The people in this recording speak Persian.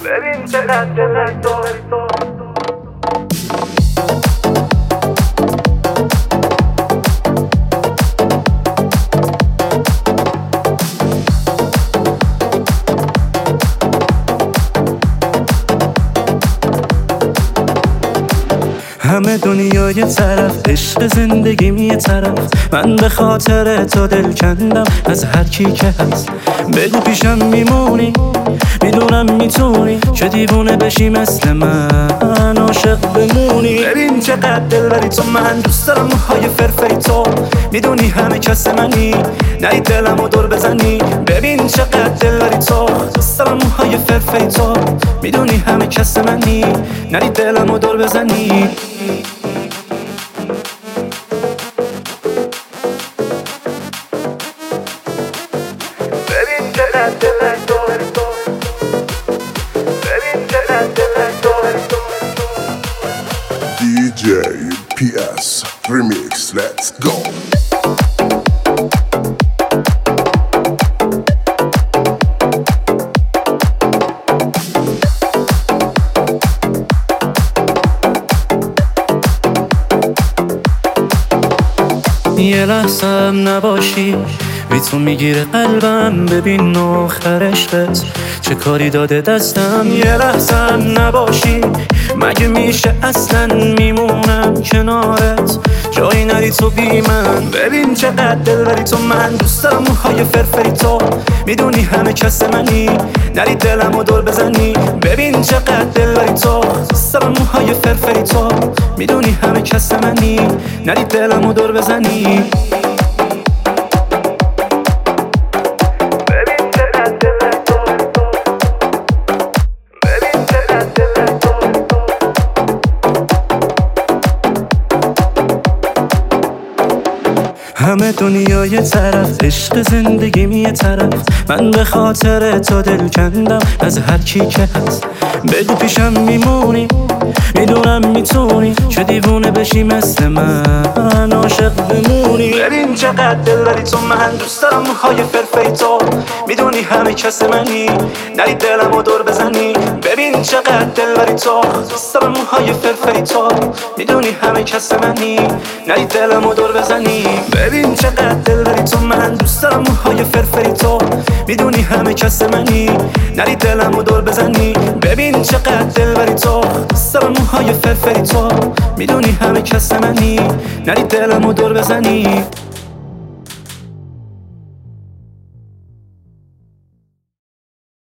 ببین چقدر دلت تو همه دنیا یه طرف، عشق زندگیم یه طرف. من به خاطر تو دل کندم از هر کی که هست. بگو پیشم میمونی، میدونم میتونی که دیوونه بشی مثل من، عاشق بمونی. ببین چقدر دل بری تو، من دوست دارم موهای فرفری تو. میدونی همه کس منی، نری دلمو دور بزنی. ببین چقدر دل بری تو، دوست دارم موهای فرفری تو. میدونی همه کس منی، نری دلمو دور بزنی. ببین چقدر دلت تو ببین چقدر دلت تو DJ PS Remix, let's go. یه لحظم نباشی، بی تو میگیره قلبم. ببین آخر عشقت چه کاری داده دستم. یه لحظم نباشی، مگه میشه اصلا میمونم کنارت، جایی نری تو بی من. ببین چقدر دل بری تو، من دوست دارم موهای فرفری تو. میدونی همه کس منی، نری دلمو دور بزنی. ببین چقدر دل بری تو، دوست دارم موهای فرفری تو. میدونی همه کس منی، نری دلمو دور بزنی. همه دنیا یه طرف، عشق زندگیم یه طرف. من به خاطر تو دل کندم از هر کی که هست. بگو پیشم میمونی، میدونم میتونی که دیوونه بشی مثل من، عاشق بمونی. ببین چقدر دل بری تو، من دوست دارم موهای فرفری تو. میدونی همه کس منی، نری دلمو دور بزنی. ببین چقدر دل بری تو، دوست دارم موهای فرفری تو. میدونی همه کس منی، نری دلمو دور بزنی. ببین چقدر دل بری تو، من دوست دارم موهای فرفری تو. میدونی همه کس منی، نری دلمو دور بزنی. ببین چقدر دل بری تو، دوست دارم موهای فرفری تو. میدونی همه کس منی، نری دلمو دور بزنی.